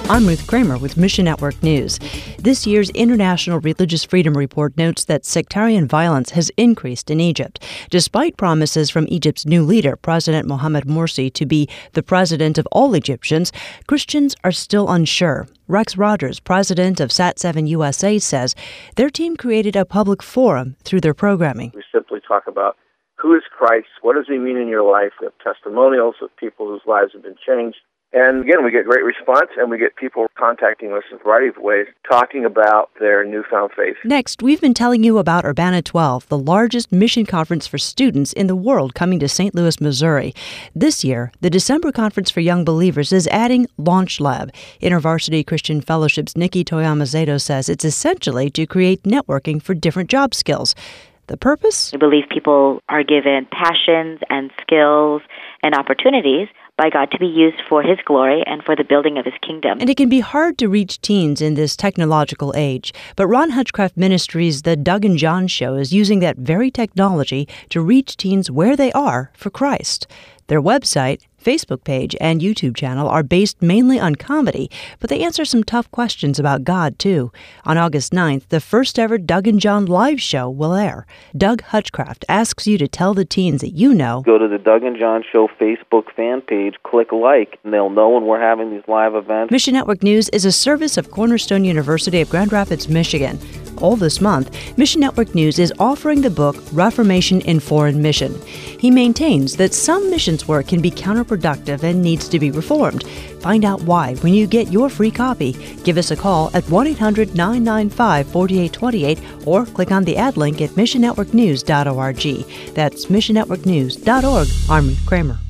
I'm Ruth Kramer with Mission Network News. This year's International Religious Freedom Report notes that sectarian violence has increased in Egypt. Despite promises from Egypt's new leader, President Mohamed Morsi, to be the president of all Egyptians, Christians are still unsure. Rex Rogers, president of Sat7 USA, says their team created a public forum through their programming. We simply talk about who is Christ, what does he mean in your life. We have testimonials of people whose lives have been changed. And again, we get great response, and we get people contacting us in a variety of ways, talking about their newfound faith. Next, we've been telling you about Urbana 12, the largest mission conference for students in the world, coming to St. Louis, Missouri. This year, the December Conference for Young Believers is adding Launch Lab. InterVarsity Christian Fellowship's Nikki Toyama Zato says it's essentially to create networking for different job skills. The purpose? We believe people are given passions and skills and opportunities by God to be used for His glory and for the building of His kingdom. And it can be hard to reach teens in this technological age. But Ron Hutchcraft Ministries' The Doug and John Show is using that very technology to reach teens where they are for Christ. Their website, Facebook page, and YouTube channel are based mainly on comedy, but they answer some tough questions about God, too. On August 9th, the first ever Doug and John live show will air. Doug Hutchcraft asks you to tell the teens that you know. Go to the Doug and John Show Facebook fan page, click like, and they'll know when we're having these live events. Mission Network News is a service of Cornerstone University of Grand Rapids, Michigan. All this month, Mission Network News is offering the book Reformation in Foreign Mission. He maintains that some missions work can be counterproductive and needs to be reformed. Find out why when you get your free copy. Give us a call at 1-800-995-4828 or click on the ad link at missionnetworknews.org. That's missionnetworknews.org. I'm Ruth Kramer.